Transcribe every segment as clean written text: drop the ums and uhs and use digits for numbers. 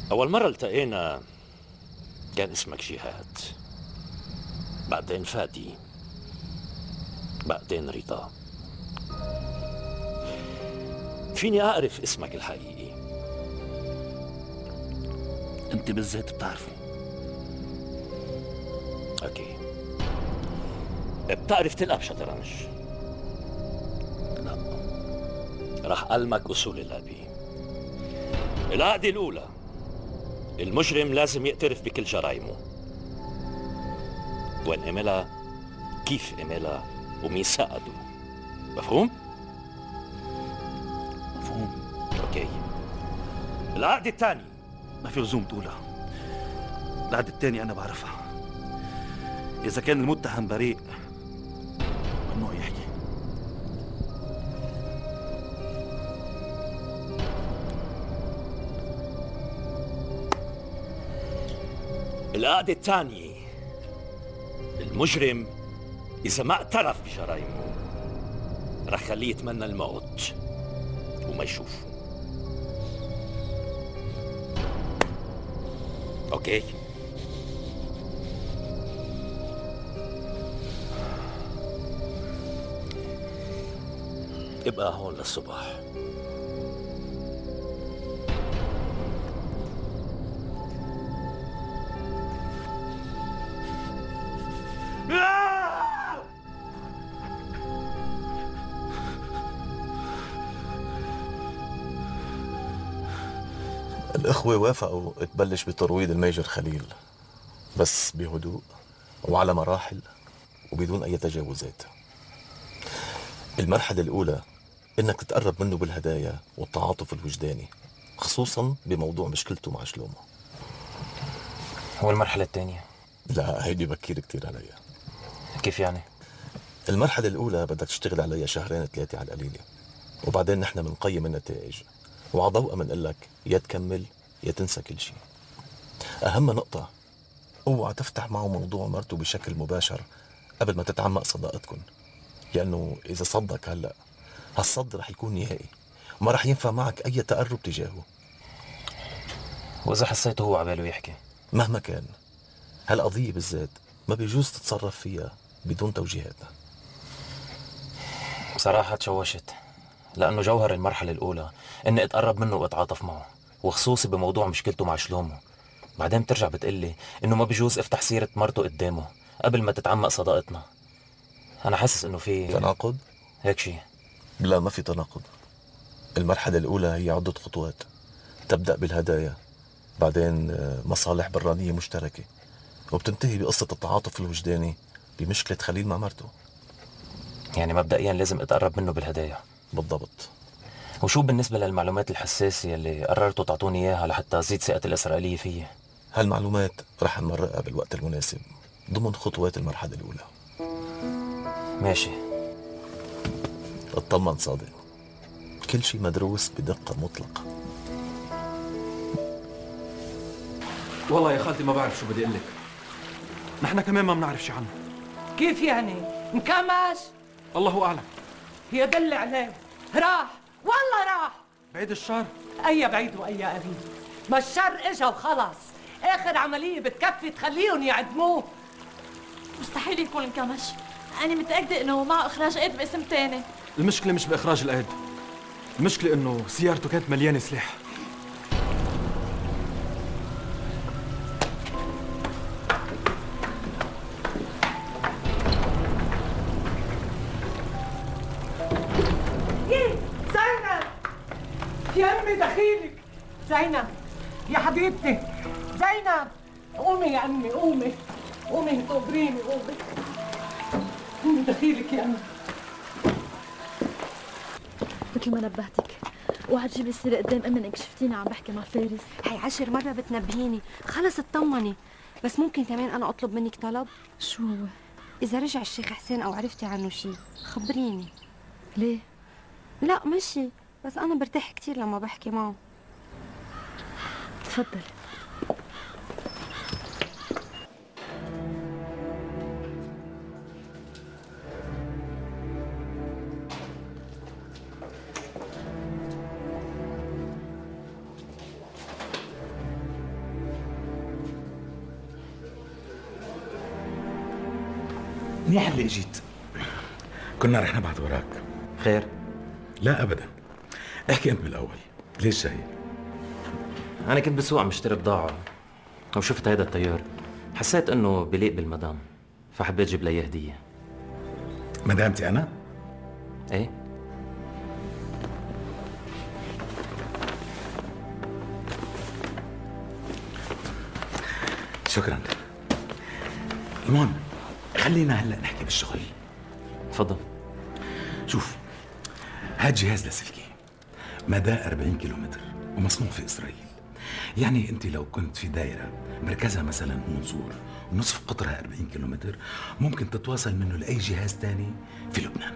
أول مرة التقينا كان اسمك جهاد، بعدين فادي، بعدين رضا. فيني أعرف اسمك الحقيقي؟ انت بالذات بتعرفه. أوكي. بتعرف تلعب شطرنج؟ لا. رح ألمك أصول اللعبة. القاعدة الأولى، المجرم لازم يعترف بكل جرائمه، وين عملها، كيف عملها، ومين ساعده. مفهوم؟ مفهوم. أوكي. العقد الثاني، ما في لزوم تقولها. العهد التاني أنا بعرفها. إذا كان المتهم بريء ممنوع يحكي. القاعدة الثانية، المجرم إذا ما اعترف بجرائمه رح خليه يتمنى الموت وما يشوفه. أوكي؟ ابقى هون للصبح. الإخوة وافقوا تبلش بترويض الميجر خليل، بس بهدوء وعلى مراحل وبدون أي تجاوزات. المرحلة الأولى إنك تتقرب منه بالهدايا والتعاطف الوجداني، خصوصا بموضوع مشكلته مع شلومه. والمرحلة الثانية؟ لا، هيدي بكير كتير عليها. كيف يعني؟ المرحلة الأولى بدك تشتغل عليها شهرين 3 على القليلة، وبعدين نحن بنقيم النتائج، وعلى ضوءها بنقول لك يا تكمل يا تنسى كل شيء. أهم نقطة، اوعى تفتح معه موضوع مرته بشكل مباشر قبل ما تتعمق صداقتكم، لأنه إذا صدق هلأ هالصد رح يكون نهائي وما رح ينفع معك أي تقرب تجاهه. وإذا حسيته هو عباله يحكي؟ مهما كان هالقضية بالذات ما بيجوز تتصرف فيها بدون توجيهاتنا. بصراحة تشوشت، لأنه جوهر المرحلة الأولى إني أتقرب منه وأتعاطف معه، وخصوصي بموضوع مشكلته مع شلومه. بعدين بترجع بتقلي إنه ما بيجوز أفتح سيرة مرته قدامه قبل ما تتعمق صداقتنا. أنا حاسس إنه في تناقض؟ هيك شيء. لا، ما في تناقض. المرحلة الأولى هي عدة خطوات، تبدأ بالهدايا، بعدين مصالح برانية مشتركة، وبتنتهي بقصة التعاطف الوجداني بمشكلة خليل مع مرته. يعني مبدئيا لازم أتقرب منه بالهدايا؟ بالضبط. وشو بالنسبة للمعلومات الحساسة اللي قررتوا تعطوني إياها لحتى تزيد ثقة الإسرائيلية فيي؟ هالمعلومات رح نمرقها بالوقت المناسب ضمن خطوات المرحلة الأولى. ماشي. اطمن صادق، كل شيء مدروس بدقة مطلقة. والله يا خالتي ما بعرف شو بدي اقول لك. نحن كمان ما بنعرف شي عنه. كيف يعني؟ انكمش؟ الله اعلم. هي دل عليه، راح والله راح. بعيد الشر. اي بعيد واي قريب، ما الشر اجا وخلص. اخر عمليه بتكفي تخليهم يعدموه. مستحيل يكون انكمش، أنا متأكدة إنه معه إخراج قيد باسم تاني. المشكلة مش بإخراج القيد، المشكلة إنه سيارته كانت مليانة سلاح. زينب يا امي دخيلك. زينب يا حبيبتي، زينب قومي يا امي، قومي قومي تقبريني، قومي قومي دخيلك يا امي. مثل ما نبهتك، اوعى تجيبي السيرة قدام امي انك شفتيني عم بحكي مع فارس. هي 10 مرة بتنبهيني، خلص اطمني. بس ممكن كمان انا اطلب منك طلب؟ شو هو؟ اذا رجع الشيخ حسين او عرفتي عنه شي خبريني. ليه؟ لا ماشي، بس انا برتاح كتير لما بحكي معه. تفضل. منيح اللي اجيت. كنا رح نبعث وراك. خير؟ لا ابدا. احكي انت بالاول، ليش جاي؟ انا كنت بالسوق عم بشتري بضاعه وشفت هيدا التيار، حسيت انه بليق بالمدام، فحبيت اجيب لها هديه. مدامتي انا؟ ايه. شكرا. المهم خلينا هلا نحكي بالشغل. تفضل. شوف، هاد جهاز لاسلكي مداه 40 كيلومتر ومصنوع في اسرائيل. يعني انت لو كنت في دايره مركزها مثلا منصور ونصف قطرها 40 كيلومتر، ممكن تتواصل منه لاي جهاز تاني في لبنان.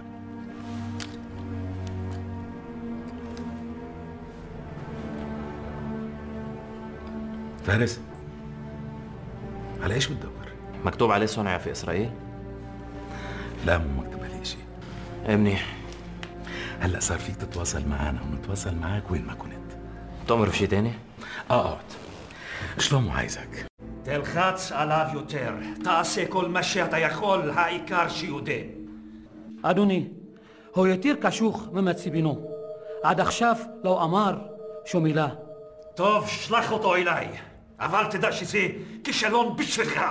فارس، على ايش بتدور؟ مكتوب عليه صنع في اسرائيل؟ لا، مو مكتوب عليه شيء. ايه منيح. هلا صار فيك تتواصل معنا ونتواصل معك وين ما كنت. تأمر بشي تاني؟ اقعد. שלמה עייזק. תלחץ עליו יותר, תעשה כל מה שאתה יכול, העיקר שיודה. אדוני, הוא יותר קשוח ממצבינו. עד עכשיו לא אמר שום מילה. טוב, שלח אותו אליי, אבל תדע שזה כישלון בשבילך.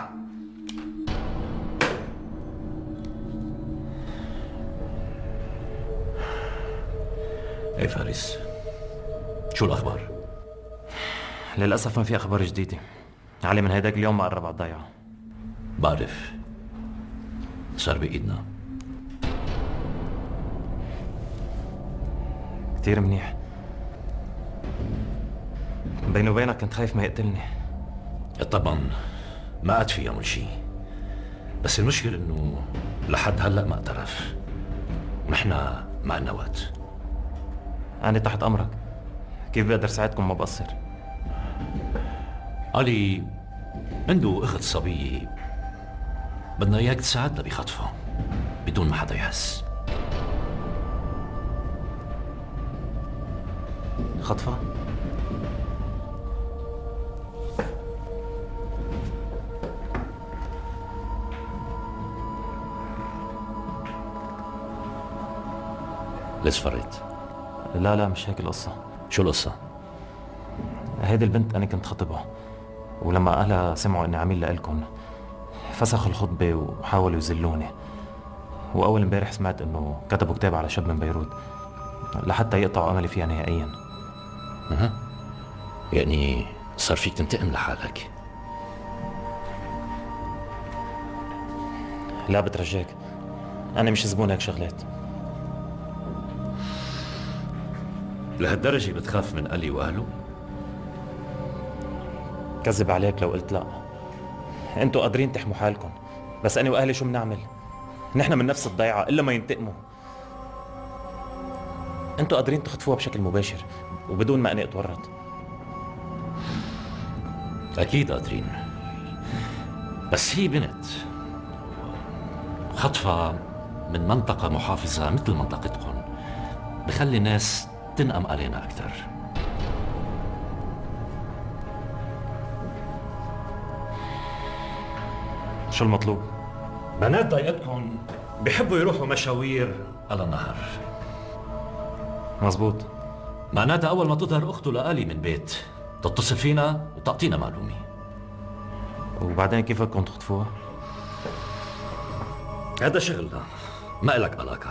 ايه فارس، شو الأخبار؟ للأسف ما في أخبار جديدة. علي من هيداك اليوم ما قرب على الضيعة. بعرف، صار بإيدنا. كتير منيح. بيني وبينك كنت خايف ما يقتلني. طبعا ما عاد في يعمل شيء، بس المشكلة إنه لحد هلأ ما اعترف، ونحن ما عنا وقت. أنا تحت أمرك، كيف بقدر ساعدكم ما بقصر؟ علي عنده أخت صبية، بدنا إياك تساعدنا بخطفها بدون ما حدا يحس. خطفها؟ ليش فريت؟ لا مش هيك القصة. شو القصة؟ هيدي البنت أنا كنت خطبها، ولما أهلها سمعوا إني عميل لإلكن فسخوا الخطبة وحاولوا يذلوني. وأول امبارح سمعت إنه كتبوا كتاب على شاب من بيروت لحتى يقطعوا أملي فيها نهائيا. يعني صار فيك تنتقم لحالك؟ لا بترجاك، أنا مش زبون هيك شغلات. لهالدرجة بتخاف من علي وأهله؟ كذب عليك لو قلت لا. انتوا قادرين تحموا حالكم، بس أنا وأهلي شو بنعمل؟ نحن من نفس الضيعة إلا ما ينتقموا. انتوا قادرين تخطفوها بشكل مباشر وبدون ما أنا أتورط. أكيد قادرين، بس هي بنت، خطفها من منطقة محافظة مثل منطقتكم بخلي الناس تنقم علينا أكثر. شو المطلوب؟ بنات ضيقتكم بيحبوا يروحوا مشاوير على النهر. مزبوط. معناتها أول ما تظهر أخته لآلي من بيت تتصل فينا وتعطينا معلومة. وبعدين كيف بدكم تخطفوها؟ هذا شغلنا، ما إلك علاقة.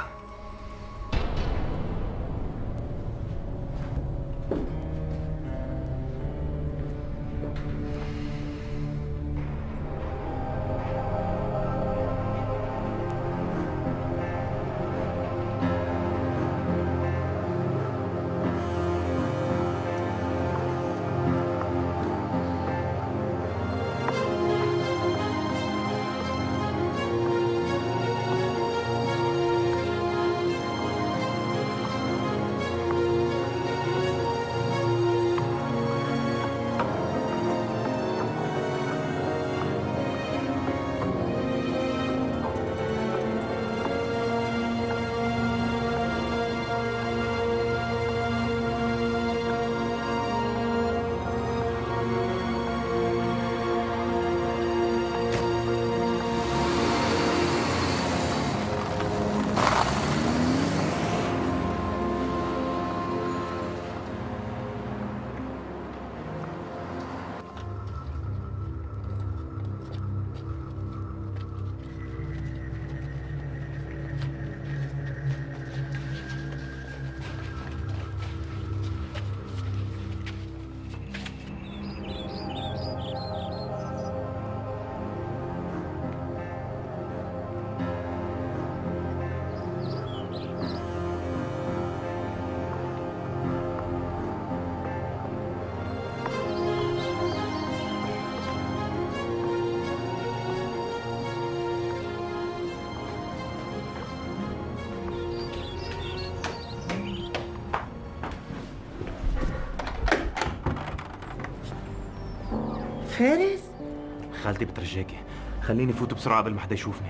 فارس؟ خالتي بترجاكي خليني فوت بسرعة قبل ما حدا يشوفني.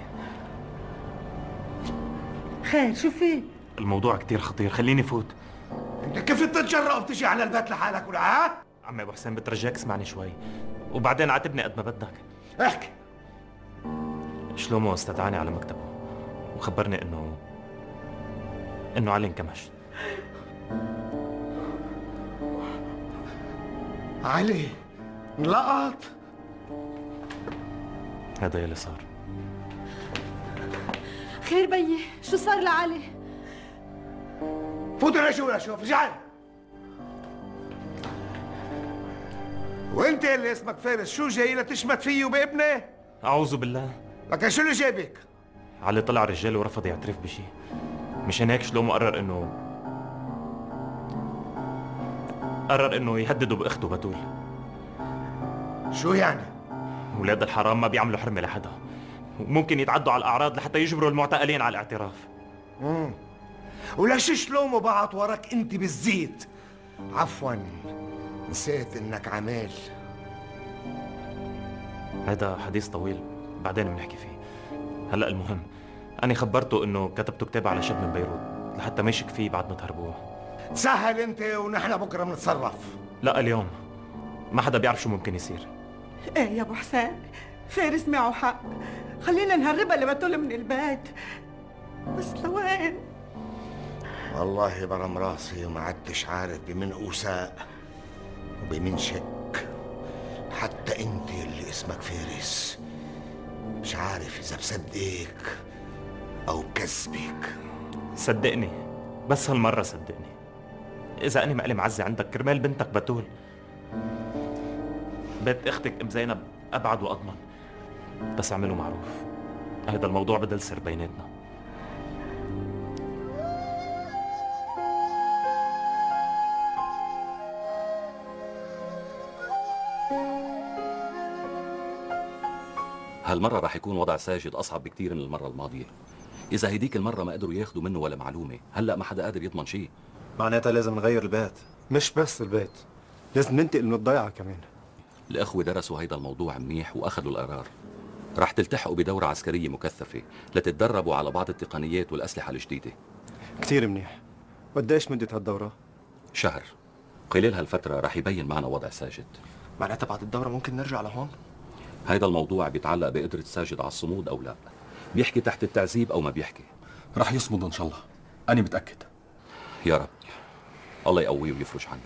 خير شو في؟ الموضوع كتير خطير، خليني فوت. انت كيف تتجرأ وبتجي على البيت لحالك ولا ها؟ عمي ابو حسين بترجاك اسمعني شوي، وبعدين عاتبني قد ما بدك. احكي. شلومو استدعاني على مكتبه وخبرني انه علي انكمش. علي انلقط؟ هذا يلي صار. خير بيي، شو صار لعلي؟ فوت ولا شوف رجعي. وانت اللي اسمك فارس شو جاي لتشمت فيي وبابني؟ اعوذ بالله. لكن شو اللي جابك؟ علي طلع رجال ورفض يعترف بشي، مشان هيك شلومو قرر انه يهدده باخته بتول. شو يعني؟ ولاد الحرام ما بيعملوا حرمه لحدا، وممكن يتعدوا على الاعراض لحتى يجبروا المعتقلين على الاعتراف. وليش شلومو بعت وراك انت بالزيت؟ عفوا نسيت انك عمال. هذا حديث طويل بعدين بنحكي فيه. هلا المهم أنا خبرته إنه كتبته كتاب على شاب من بيروت لحتى ما يشك فيه بعد ما تهربوه. تسهل أنت ونحن بكرة بنتصرف. لا اليوم ما حدا بيعرف شو ممكن يصير. ايه يا ابو حسين، فارس معه حق، خلينا نهربها لبتول من البيت. بس لوين؟ والله برم راسي وما عدتش عارف بمن أوساء وبمن شك. حتى انت اللي اسمك فارس مش عارف اذا بصدقك او بكذبك. صدقني، بس هالمرة صدقني. اذا انا مقلي معزة عندك كرمال بنتك بتول، بيت اختك ام زينب ابعد واضمن. بس اعملوا معروف، هذا الموضوع بدل سر بيناتنا. هالمرة رح يكون وضع ساجد أصعب بكتير من المرة الماضية. إذا هديك المرة ما قدروا ياخذوا منه ولا معلومة، هلأ ما حدا قادر يضمن شيء. معناتها لازم نغير البيت. مش بس البيت، لازم ننتقل من الضيعة كمان. الأخوة درسوا هيدا الموضوع منيح وأخذوا القرار. رح تلتحقوا بدورة عسكرية مكثفة لتتدربوا على بعض التقنيات والأسلحة الجديدة. كتير منيح. قديش مدة هالدورة؟ شهر. خلال هالفترة رح يبين معنا وضع ساجد. معناتها بعد الدورة ممكن نرجع لهون؟ هيدا الموضوع بيتعلق بقدرة ساجد على الصمود أو لا. بيحكي تحت التعذيب أو ما بيحكي. رح يصمد إن شاء الله، أنا متأكد. يا رب الله يقويه ويفرج عنه.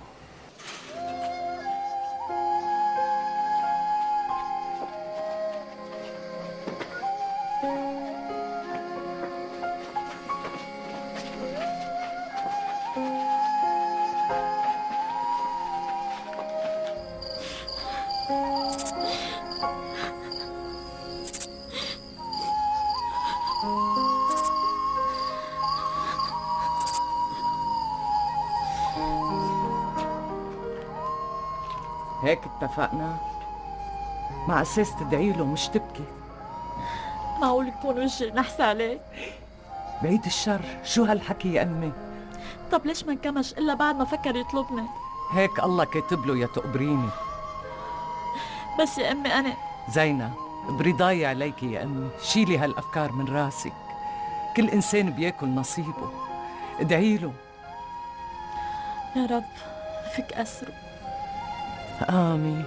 هيك اتفقنا؟ مع اساس تدعي له مش تبكي. معقول يكون وجهي نحس عليه؟ بعيد الشر، شو هالحكي يا امي؟ طب ليش ما انكمش الا بعد ما فكر يطلبني؟ هيك الله كاتب له يا تقبريني. بس يا امي انا زينة برضاي عليكي يا امي، شيلي هالافكار من راسك. كل انسان بياكل نصيبه، ادعي له. يا رب فيك اسره. آمين.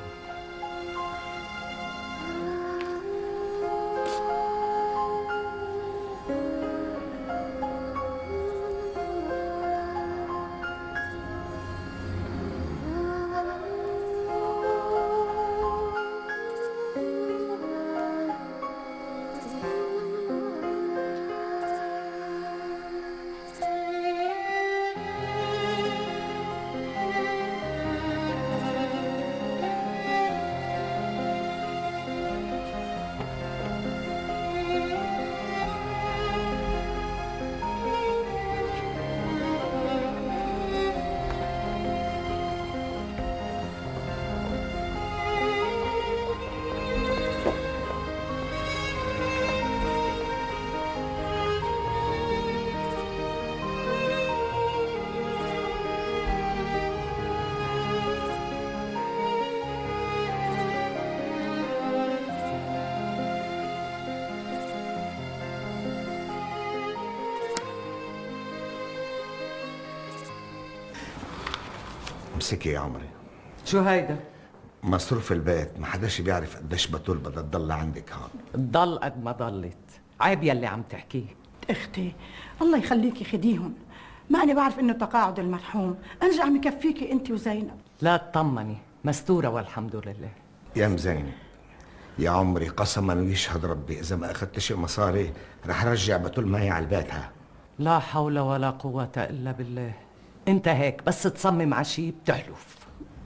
امسكي يا عمري. شو هيدا؟ مصروف البيت، ما حداش بيعرف قديش بتول بدها تضل عندك هون. تضل قد ما ضلت، عيب يلي عم تحكيه. اختي الله يخليكي خديهم، ما أنا بعرف إنه تقاعد المرحوم، أرجع مكفيكي أنت وزينب. لا تطمني، مستورة والحمد لله. يا مزينب يا عمري قسما ويشهد ربي إذا ما أخذت شيء مصاري رح رجع بتول معي على البيت. لا حول ولا قوة إلا بالله. أنت هيك بس تصمم على شي بتحلف.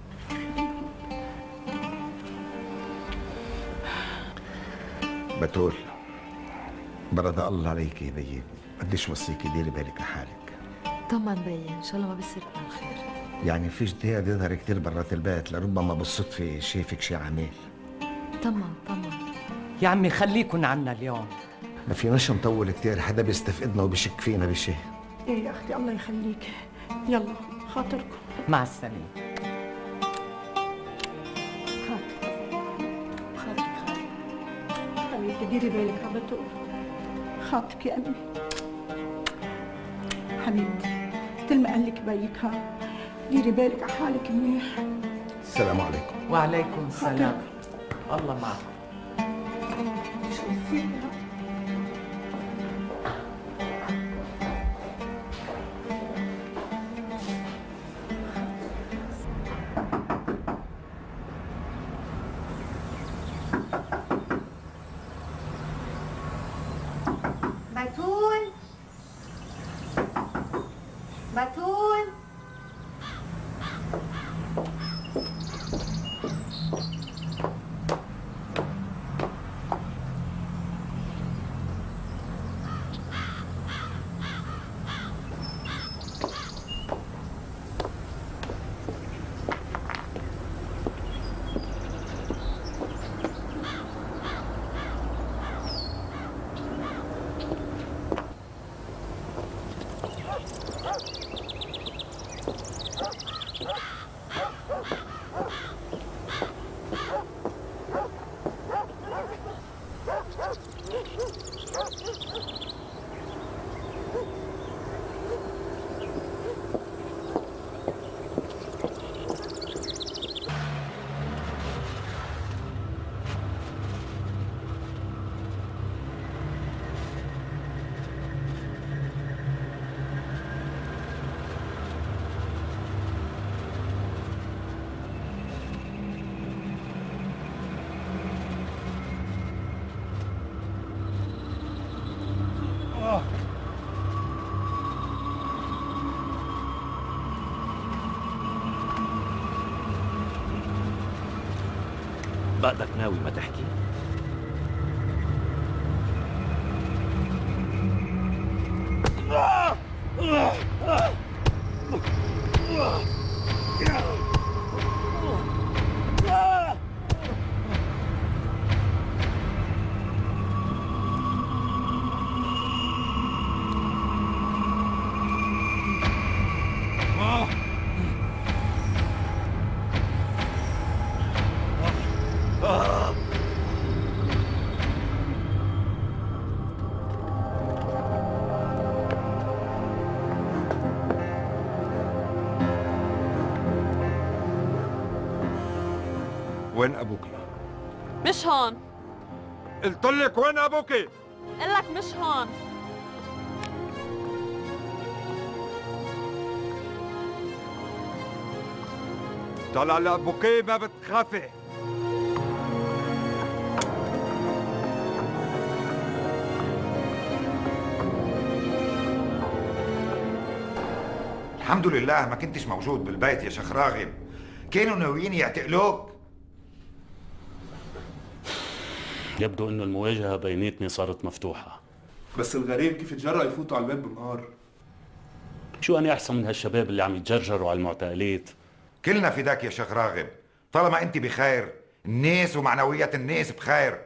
بتول برد الله عليك يا بيي، قديش وصيكي ديري بالك لحالك. طمن بيي، ان شاء الله ما بيصير لنا الخير. يعني في جديد يظهر كتير برات البيت، لربما بالصدفة شايفك شي عميل. طمن. يا عمي خليكن عنا اليوم. ما فيناش نطول كتير، حدا بيستفقدنا وبيشك فينا بشي. إيه يا أختي الله يخليك، يلا خاطركم. مع السلامة. حبيبتي ديري بالك على بتول، خاطرك يا أمي. حبيبتي مثل ما قال لك بيك ها، ديري بالك على حالك منيح. السلام عليكم. وعليكم السلام. الله معك. شو فيها؟ بتول بتول بقدك ناوي ما تحكي؟ وين ابوكي؟ مش هون. قلت لك وين ابوكي؟ قلك مش هون. طلع لابوكي ما بتخافي. الحمد لله ما كنتش موجود بالبيت يا شيخ راغب، كانوا ناويين يعتقلوك. يبدو انه المواجهة بيناتنا صارت مفتوحة. بس الغريب كيف تجرأوا يفوتوا على الباب بالنهار؟ شو أنا أحسن من هالشباب اللي عم يتجرجروا على المعتقلات؟ كلنا فداك يا شيخ راغب، طالما انت بخير الناس ومعنويات الناس بخير.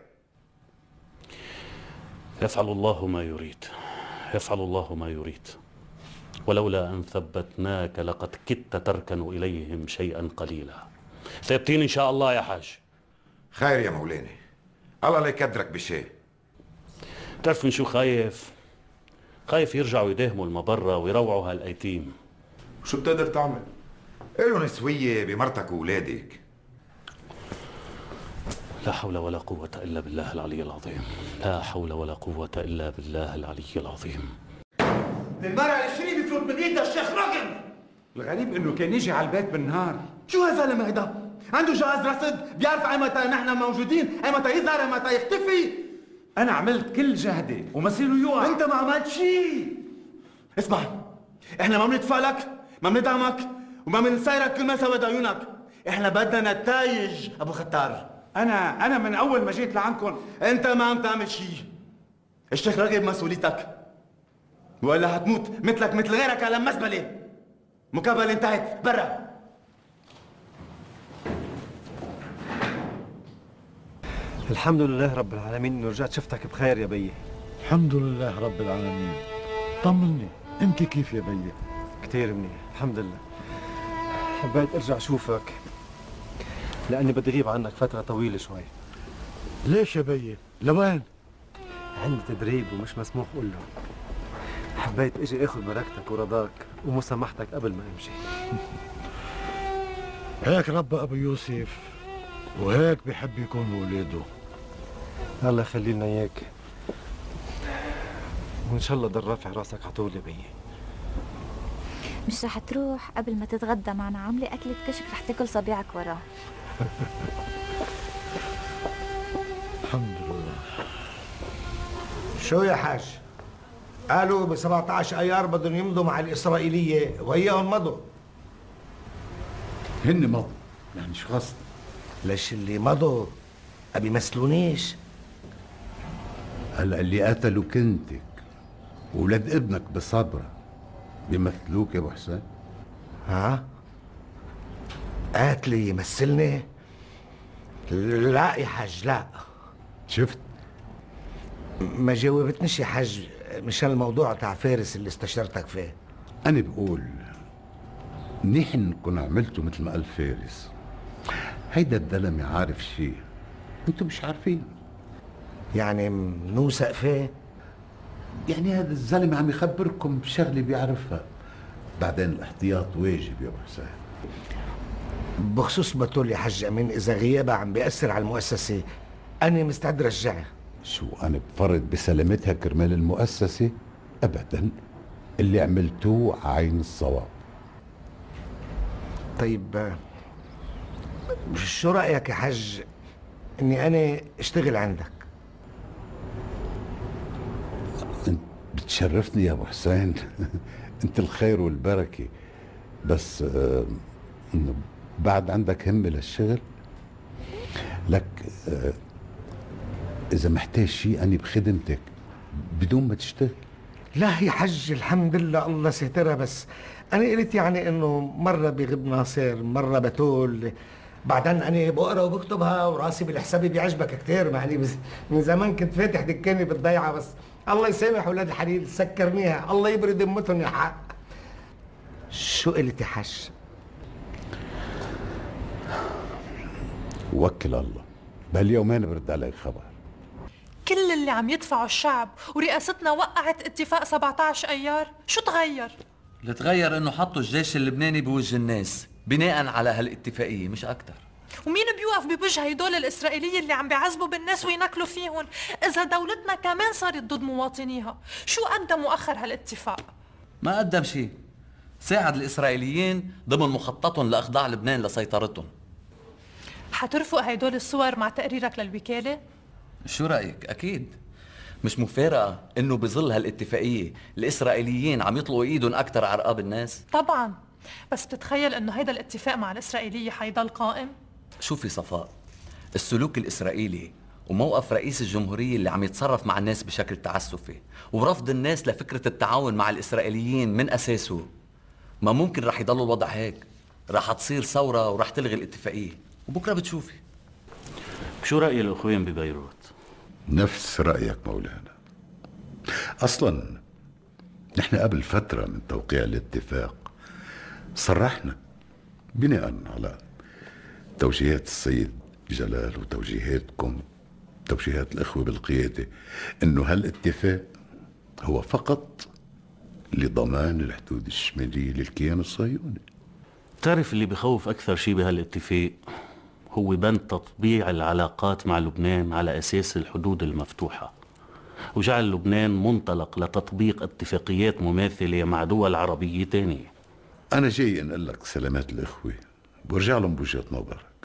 يفعل الله ما يريد، يفعل الله ما يريد. ولولا أن ثبتناك لقد كدت تركن إليهم شيئا قليلا. ثابتين إن شاء الله يا حاج. خير يا مولانا، الله لا يكدرك بشيء. بتعرف من شو خايف؟ خايف يرجعوا يداهموا المبرة ويروعوا هالأيتيم. شو بتقدر تعمل؟ له نسوية بمرتك وولادك. لا حول ولا قوة إلا بالله العلي العظيم. لا حول ولا قوة إلا بالله العلي العظيم. المرأة الشريف بفلوت من ايدها الشيخ رغم. الغريب انه كان يجي على البيت بالنهار. شو هالزلمة هيدا؟ عنده جهاز رصد، بيعرف اي متى نحن موجودين، اي متى يظهر، اي متى يختفي. انا عملت كل جهدي ومصيره يوقع. انت ما عملت شيء. اسمع، احنا ما بندفع لك، ما بندعمك، وما بنسايرك كل ما سوى عيونك. احنا بدنا نتايج ابو ختار. انا من اول ما جيت لعندكم. انت ما عم تعمل شيء. الشيخ راغب مسؤوليتك، ولا هتموت مثلك مثل غيرك على مزبله. مقابلة انتهت، برا. الحمد لله رب العالمين انه رجعت شفتك بخير يا بيي. الحمد لله رب العالمين. طمني، انت كيف يا بيي؟ كثير منيح الحمد لله. حبيت ارجع اشوفك لاني بدي اغيب عنك فتره طويله شوي. ليش يا بيي؟ لوين؟ عندي تدريب ومش مسموح اقول له. حبيت اجي اخذ بركتك ورضاك ومسامحتك قبل ما امشي. هيك ربى ابو يوسف وهيك بحب يكون ولاده. الله يخلي لنا اياك، وان شاء الله ضل رافع راسك على طول يا بيي. مش رح تروح قبل ما تتغدى معنا؟ عامله اكله كشك رح تاكل صبيعك وراه. الحمد لله. شو يا حاج؟ قالوا ب 17 ايار بدهم يمضوا مع الاسرائيليه وهيهم مضوا. هن مضوا، يعني شو قصد؟ ليش اللي مضوا ابي يمثلونيش؟ هلا اللي قتلوا كنتك وولاد ابنك بصبرة بيمثلوك يا ابو حسين؟ ها؟ قاتلي يمثلني؟ لا يا حاج لا. شفت؟ ما جاوبتنيش يا حاج مشان الموضوع تاع فارس اللي استشرتك فيه. أنا بقول منيح إنكم عملتوا مثل ما قال فارس. هيدا الزلمة عارف شيء انتم مش عارفين. يعني نوثق فيه؟ يعني هذا الزلمة عم يخبركم بشغلة بيعرفها. بعدين الاحتياط واجب يا ابو حسين. بخصوص بتول يا حاج امين، اذا غيابها عم بيأثر على المؤسسة انا مستعد رجعها. شو انا بفرض بسلامتها كرمال المؤسسة؟ ابدا، اللي عملتوه عين الصواب. طيب شو رأيك يا حاج اني انا اشتغل عندك؟ انت بتشرفني يا ابو حسين. انت الخير والبركة، بس انه بعد عندك همة للشغل؟ لك اذا محتاج شيء انا بخدمتك بدون ما تشتغل. لا يا حج الحمد لله الله سترها، بس انا قلت يعني انه مرة بغب ناصر مرة بتول، بعدين انا بقرا وبكتبها وراسي بالحسابي بيعجبك كثير. يعني من زمان كنت فاتح دكاني بالضيعه، بس الله يسامح اولاد الحليل سكرنيها، الله يبرد امتهم يا حق. شو قلت يا حج؟ وكل الله، بهاليومين برد عليك خبر. كل اللي عم يدفعه الشعب ورئاستنا وقعت اتفاق 17 ايار، شو تغير؟ اللي تغير انه حطوا الجيش اللبناني بوجه الناس بناء على هالاتفاقيه مش اكثر. ومين بيوقف بوجه هدول الاسرائيليه اللي عم بيعذبوا بالناس وينكلوا فيهم اذا دولتنا كمان صارت ضد مواطنيها؟ شو قدم واخر هالاتفاق؟ ما قدم شيء، ساعد الاسرائيليين ضمن مخططهم لاخضاع لبنان لسيطرتهم. حترفق هدول الصور مع تقريرك للوكاله؟ شو رايك؟ اكيد مش مفارقه انه بظل هالاتفاقيه الاسرائيليين عم يطلقوا ايدهم اكثر على رقاب الناس؟ طبعا، بس بتتخيل انه هيدا الاتفاق مع الاسرائيليه حيضل قائم؟ شوفي صفاء، السلوك الاسرائيلي وموقف رئيس الجمهوريه اللي عم يتصرف مع الناس بشكل تعسفي ورفض الناس لفكره التعاون مع الاسرائيليين من اساسه، ما ممكن رح يضل الوضع هيك. رح تصير ثوره ورح تلغي الاتفاقيه وبكره بتشوفي. شو رأي الأخوين ببيروت؟ نفس رأيك مولانا. أصلا نحن قبل فترة من توقيع الاتفاق صرحنا بناء على توجيهات السيد جلال وتوجيهاتكم، توجيهات الإخوة بالقيادة، إنه هالاتفاق هو فقط لضمان الحدود الشمالية للكيان الصهيوني. بتعرف اللي بخوف أكثر شيء بهالاتفاق هو بند تطبيع العلاقات مع لبنان على أساس الحدود المفتوحة، وجعل لبنان منطلق لتطبيق اتفاقيات مماثلة مع دول عربية تانية. أنا جاي أنقل لك سلامات الإخوة وارجع لهم بوجهة نظرك.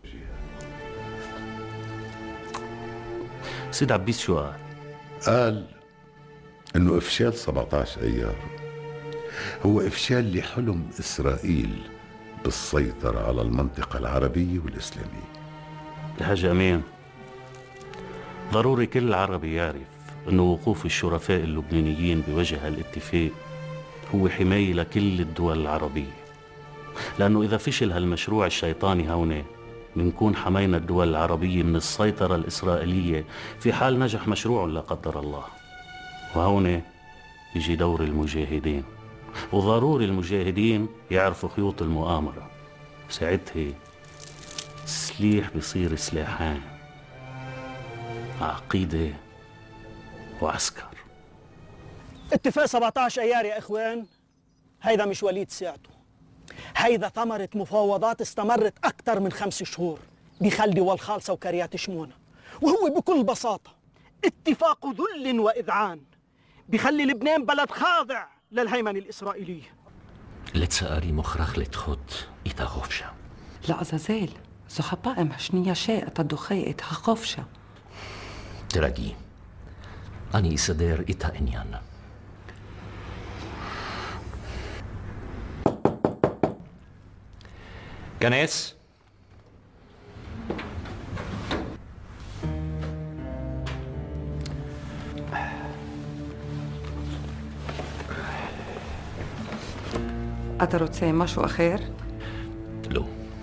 سيد عبيس شو قال؟ قال إنه إفشال 17 أيار هو إفشال لحلم إسرائيل بالسيطرة على المنطقة العربية والإسلامية. الحاج أمين، ضروري كل عربي يعرف أنه وقوف الشرفاء اللبنانيين بوجه هالاتفاق هو حماية لكل الدول العربية، لأنه إذا فشل هالمشروع الشيطاني هون بنكون حمينا الدول العربية من السيطرة الإسرائيلية في حال نجح مشروع لا قدر الله. وهون يجي دور المجاهدين، وضروري المجاهدين يعرفوا خيوط المؤامرة. ساعتها السلاح بيصير سلاحان، عقيدة وعسكر. اتفاق 17 ايار يا اخوان، هيدا مش وليد ساعته، هيدا ثمرة مفاوضات استمرت أكثر من 5 شهور بخلدي والخالصة وكريات شمونة، وهو بكل بساطة اتفاق ذل وإذعان بخلي لبنان بلد خاضع للهيمنة الإسرائيلية. לצערי מוכרח לדחות את החופשה. לעזאזל, זו הפעם השנייה שאתה דוחה את החופשה. תרגי, אני אסדר את העניין. כנס. אתה רוצה משהו אחר? לא.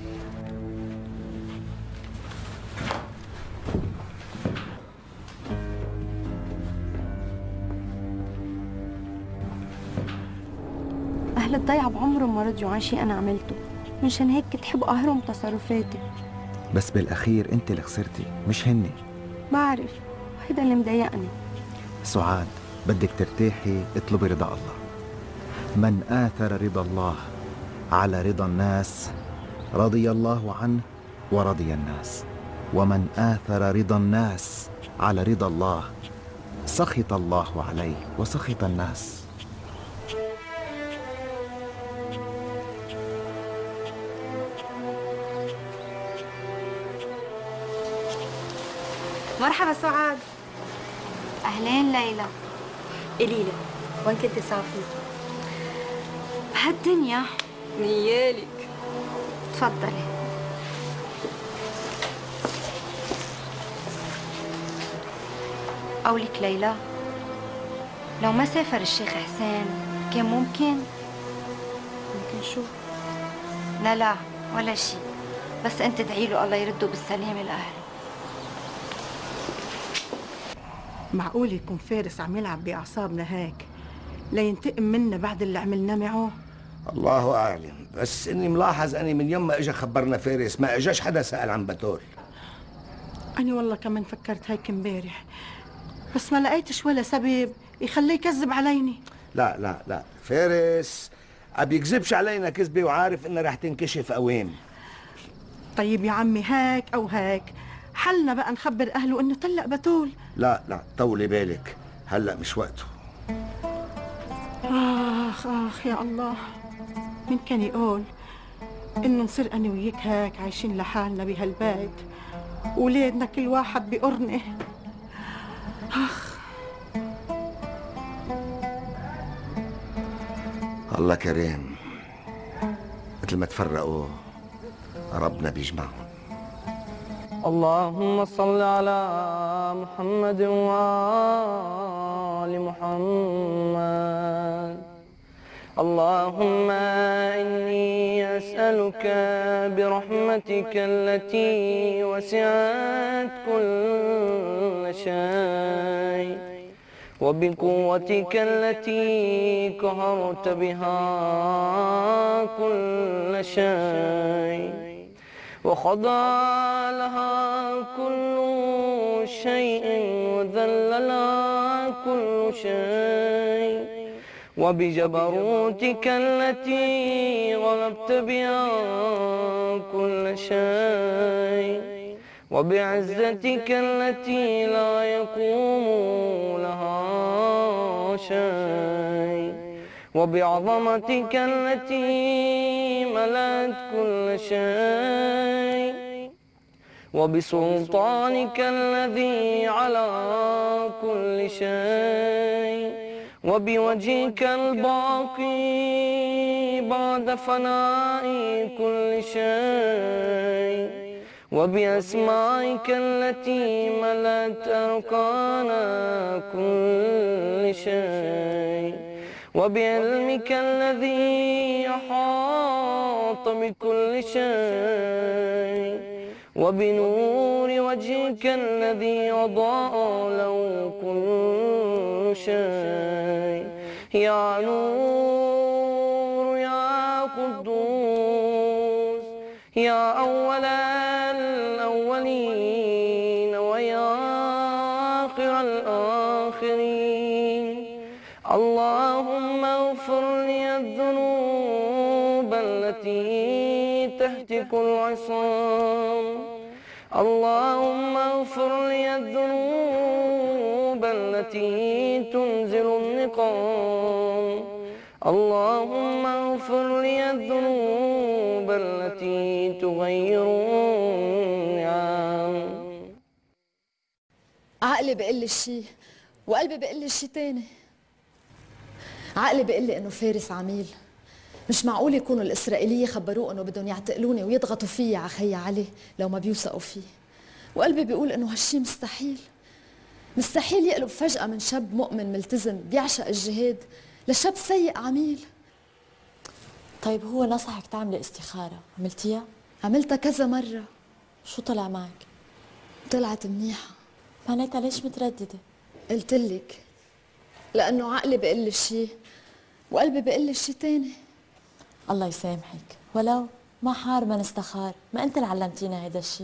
أهل الضيعة بعمرهم ما رضيوا عن شيء أنا عملته، منشان هيك كنت حب أهرم تصرفاتي. بس بالأخير أنت اللي خسرتي مش هني. بعرف، هيدا اللي مضايقني. سعاد، بدك ترتاحي اطلبي رضا الله. من آثر رضا الله على رضا الناس رضي الله عنه ورضي الناس، ومن آثر رضا الناس على رضا الله سخط الله عليه وسخط الناس. مرحبا سعاد. أهلين ليلى. قليلة، وين كنت سافرة؟ بهالدنيا. نيالك. تفضلي. قولك ليلى، لو ما سافر الشيخ حسين كان ممكن شو؟ لا ولا شيء، بس انت ادعي له الله يرده بالسلامة لأهله. معقول يكون فارس عم يلعب بأعصابنا هيك لينتقم منا بعد اللي عملناه معه؟ الله أعلم، بس إني ملاحظ أني من يوم ما إجا خبرنا فارس ما إجاش حدا سأل عن بتول. أنا والله كمان فكرت هيك امبارح، بس ما لقيتش ولا سبب يخليه يكذب عليني. لا فارس أبي يكذبش علينا كذبة وعارف إنها رح تنكشف أوين. طيب يا عمي، هيك أو هيك حلنا بقى نخبر أهله إنه طلق بتول. لا طولي بالك، هلأ مش وقته. آخ يا الله، مين كان يقول إنه نصير أنا وياك هيك عايشين لحالنا بهالبيت وولادنا كل واحد بقرنه. آخ. الله كريم، مثل ما تفرقوا ربنا بيجمعهم. اللهم صل على محمد وآل محمد. اللهم إني أسألك برحمتك التي وسعت كل شيء وبقوتك التي قهرت بها كل شيء وخضع لها كل شيء وذل لها كل شيء وبجبروتك التي غلبت بها كل شيء وبعزتك التي لا يقوم لها شيء وبعظمتك التي ملأت كل شيء وبسلطانك الذي على كل شيء وبوجهك الباقي بعد فناء كل شيء وبأسمائك التي ملأت أركان كل شيء وبعلمك الذي أحاط بكل شيء وبنور وجهك الذي أضاء له كل شيء يا نور يا قدوس يا أول الأولين ويا آخر الآخرين اللهم اغفر لي الذنوب التي تهتك العصام اللهم اغفر لي الذنوب التي تنزل النقام اللهم اغفر لي الذنوب التي تغير النعم. عقلي بيقول لي شيء وقلبي بيقول لي شيء تاني. عقلي بيقول لي انه فارس عميل، مش معقول يكونوا الاسرائيليه خبروه انه بدهم يعتقلوني ويضغطوا فيي على خيي علي لو ما بيوثقوا فيه. وقلبي بيقول انه هالشي مستحيل، مستحيل يقلب فجأة من شاب مؤمن ملتزم بيعشق الجهاد لشاب سيء عميل. طيب هو نصحك تعملي استخارة، عملتيها؟ عملتها كذا مرة. شو طلع معك؟ طلعت منيحة. معناتها ليش مترددة؟ قلتلك لأنه عقلي بيقول لي شي وقلبي بيقول لي شي تاني. الله يسامحك، ولو ما حار ما نستخار، ما أنت اللي علمتينا هيدا الشي.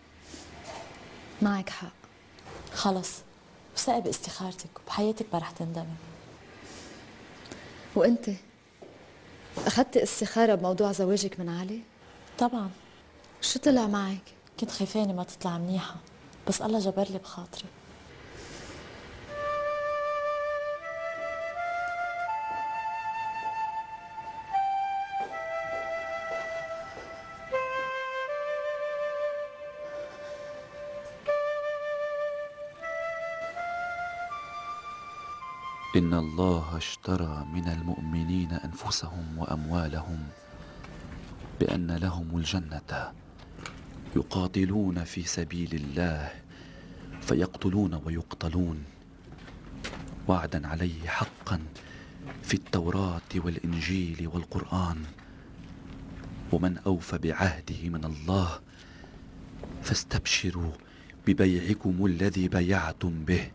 معك حق. خلص وثقي باستخارتك وبحياتك ما رح تندمي. وأنت أخذتي استخارة بموضوع زواجك من علي؟ طبعا. شو طلع معك؟ كنت خايفاني ما تطلع منيحة، بس الله جبر لي بخاطري. إن الله اشترى من المؤمنين أنفسهم وأموالهم بأن لهم الجنة يقاتلون في سبيل الله فيقتلون ويقتلون وعدا عليه حقا في التوراة والإنجيل والقرآن ومن أوفى بعهده من الله فاستبشروا ببيعكم الذي بيعتم به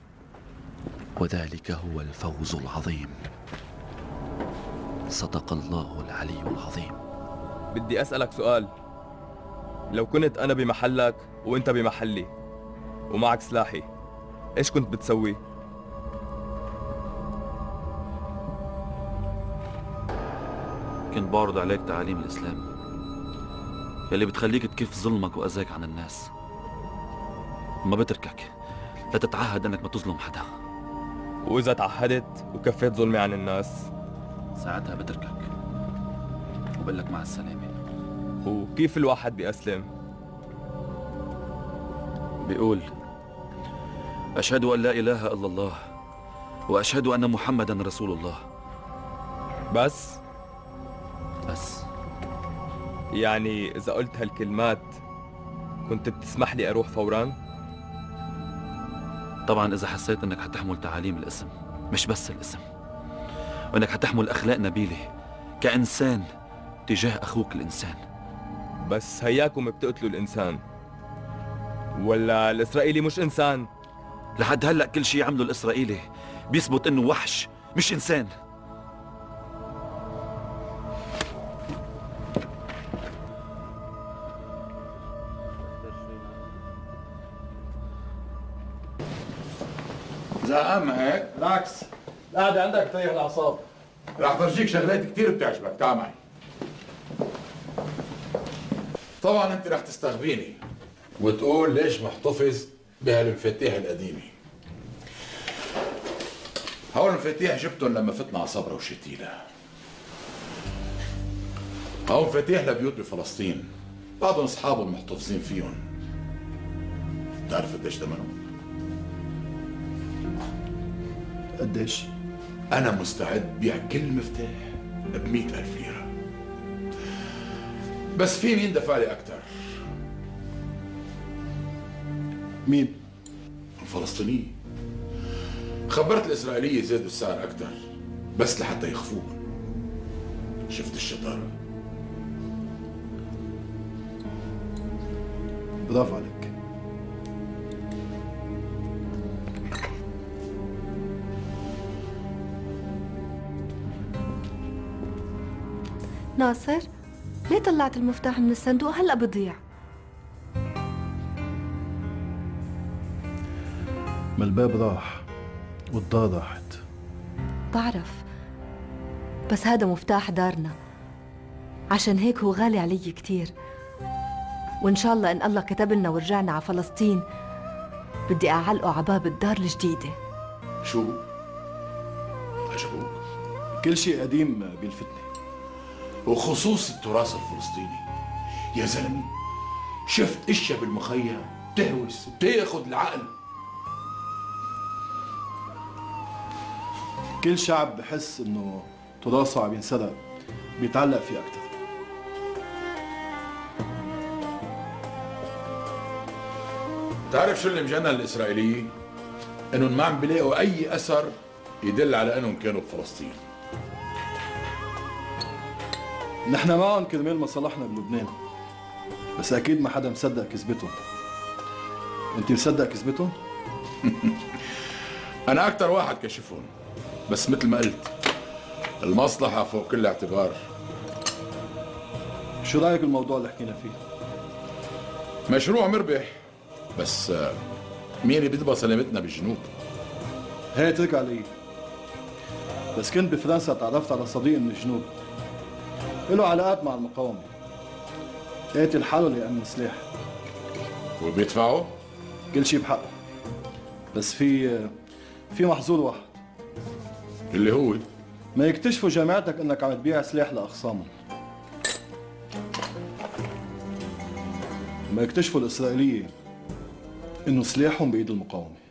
وذلك هو الفوز العظيم. صدق الله العلي العظيم. بدي أسألك سؤال، لو كنت أنا بمحلك وأنت بمحلي ومعك سلاحي، إيش كنت بتسوي؟ كنت بعرض عليك تعاليم الإسلام يلي بتخليك تكف ظلمك وأذاك عن الناس، ما بتركك لا تتعهد أنك ما تظلم حدا. وإذا تعهدت وكفيت ظلمي عن الناس ساعتها بتركك وبقول لك مع السلامة. وكيف الواحد بيأسلم؟ بيقول أشهد أن لا إله إلا الله وأشهد أن محمدا رسول الله. بس يعني إذا قلت هالكلمات كنت بتسمح لي أروح فوراً؟ طبعاً إذا حسيت أنك حتحمل تعاليم الاسم، مش بس الاسم، وأنك حتحمل أخلاق نبيلة كإنسان تجاه أخوك الإنسان. بس هياكم بتقتلوا الإنسان، ولا الإسرائيلي مش إنسان؟ لحد هلأ كل شيء عمله الإسرائيلي بيثبت إنه وحش مش إنسان. زعم هيك؟ بالعكس القعدة عندك تريح الأعصاب. راح فرجيك شغلات كتير بتعجبك، تعال معي. طبعا انت راح تستغبيني وتقول ليش محتفظ بهالمفاتيح القديمة. هول المفاتيح جبتهم لما فتنا على صبرا وشتيلة. هول مفاتيح لبيوت بفلسطين، بعضهم اصحابهم محتفظين فيهم. بتعرف قديش ثمنهم؟ قديش؟ أنا مستعد بيع كل مفتاح ب100,000 ليرة. بس في مين دفع لي أكثر؟ مين؟ الفلسطينيين. خبرت الإسرائيلية زادوا السعر أكثر بس لحتى يخفوهم. شفت الشطارة؟ برافو عليك. ناصر، ليه طلعت المفتاح من الصندوق؟ هلأ بضيع. ما الباب راح والدار راحت. بعرف، بس هذا مفتاح دارنا، عشان هيك هو غالي علي كتير. وإن شاء الله إن الله كتب لنا ورجعنا على فلسطين بدي أعلقه على باب الدار الجديدة. شو؟ عجبوك؟ كل شيء قديم بيلفتني، وخصوص التراث الفلسطيني. يا زلمة شفت اشياء بالمخيم بتهوس بتاخد العقل. كل شعب بحس انه تراثه عم ينسرق بيتعلق فيه اكثر. تعرف شو اللي مجنن الإسرائيلية؟ إنهم ما عم بيلاقوا أي أثر يدل على إنهم كانوا بفلسطين. نحن معهم كرمال مصالحنا بلبنان، بس أكيد ما حدا مصدق كذبتهم. أنت مصدق كذبتهم؟ أنا أكتر واحد كشفهم، بس مثل ما قلت المصلحة فوق كل اعتبار. شو رأيك بالموضوع اللي حكينا فيه؟ مشروع مربح، بس مين اللي بيضبط سلامتنا بالجنوب؟ هي اترك علي. بس كنت بفرنسا تعرفت على صديق من الجنوب له علاقات مع المقاومة، قاتل حاله ليأمن سلاح. وبيدفعوا؟ كل شيء بحقه، بس في محظور واحد اللي هو ما يكتشفوا جامعتك انك عم تبيع سلاح لاخصامهم. ما يكتشفوا الاسرائيليه انه سلاحهم بايد المقاومه.